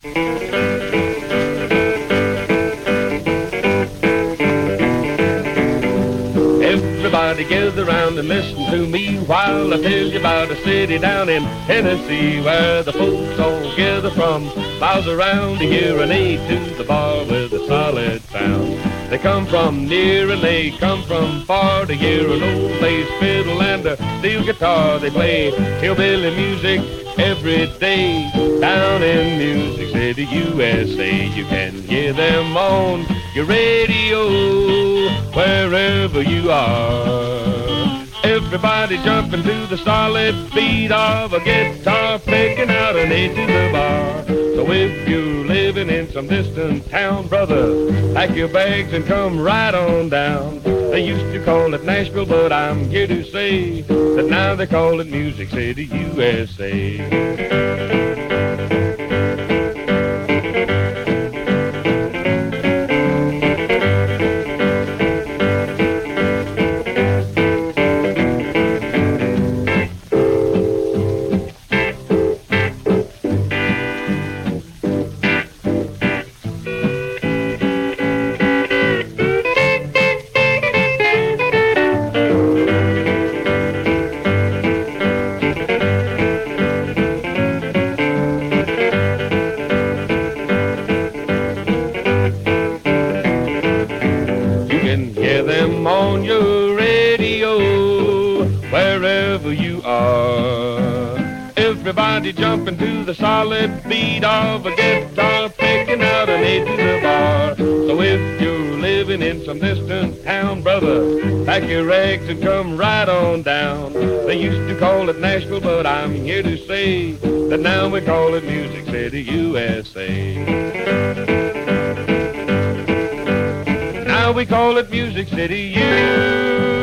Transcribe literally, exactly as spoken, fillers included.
Everybody gather round and listen to me while I tell you about a city down in Tennessee where the folks all gather from miles around to hear an A to the bar with a solid sound. They come from near and they come from far to hear an old bass fiddle and a steel guitar. They play hillbilly music every day down in Music City, U S A. You can hear them on your radio wherever you are. Everybody jumping to the solid beat of a guitar picking out an A to the bar. So if you're living in some distant town, brother, pack your bags and come right on down. They used to call it Nashville, but I'm here to say that now they call it Music City, U S A. Hear them on your radio wherever you are. Everybody jumping to the solid beat of a guitar picking out an A to the bar. So if you're living in some distant town, brother, pack your rags and come right on down. They used to call it Nashville, but I'm here to say that now we call it Music City, U S A. Now we call it Music City, U S A.